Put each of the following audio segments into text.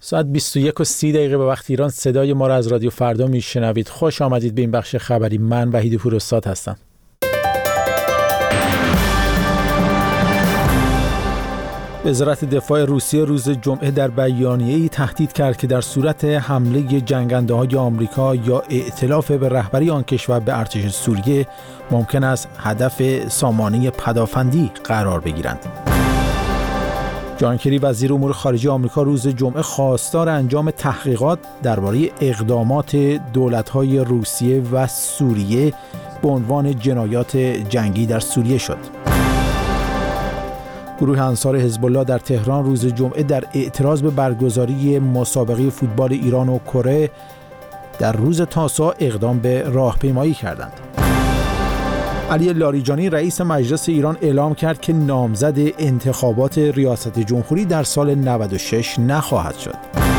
ساعت 21:30 به وقت ایران صدای ما را از رادیو فردا میشنوید. خوش آمدید به این بخش خبری. من وحید پوراستاد هستم. وزارت دفاع روسیه روز جمعه در بیانیه‌ای تهدید کرد که در صورت حمله جنگنده‌های آمریکا یا ائتلاف به رهبری آن کشور به ارتش سوریه ممکن است هدف سامانه پدافندی قرار بگیرند. جان کری وزیر امور خارجه آمریکا روز جمعه خواستار انجام تحقیقات درباره اقدامات دولت‌های روسیه و سوریه به عنوان جنایات جنگی در سوریه شد. گروه انصار حزب الله در تهران روز جمعه در اعتراض به برگزاری مسابقه فوتبال ایران و کره در روز تاسوعا اقدام به راهپیمایی کردند. علی لاریجانی رئیس مجلس ایران اعلام کرد که نامزد انتخابات ریاست جمهوری در سال 96 نخواهد شد.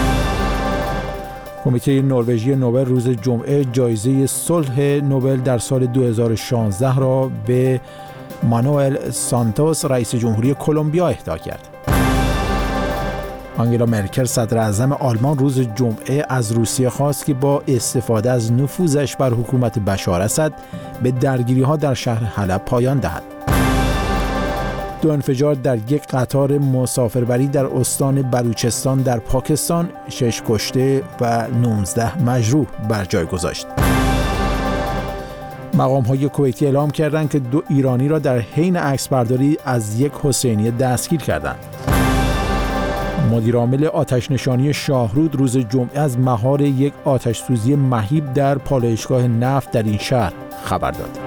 کمیته نروژی نوبل روز جمعه جایزه صلح نوبل در سال 2016 را به مانوئل سانتوس رئیس جمهوری کلمبیا اهدا کرد. آنگلا مرکل صدر اعظم آلمان روز جمعه از روسیه خواست که با استفاده از نفوذش بر حکومت بشار اسد به درگیری‌ها در شهر حلب پایان دهد. 2 انفجار در یک قطار مسافربری در استان بلوچستان در پاکستان 6 کشته و 19 مجروح بر جای گذاشت. مقام‌های کویتی اعلام کردند که 2 ایرانی را در حین عکسبرداری از یک حسینیه دستگیر کردند. مدیر عامل آتش‌نشانی شاهرود روز جمعه از مهار یک آتش‌سوزی مهیب در پالایشگاه نفت در این شهر خبر داد.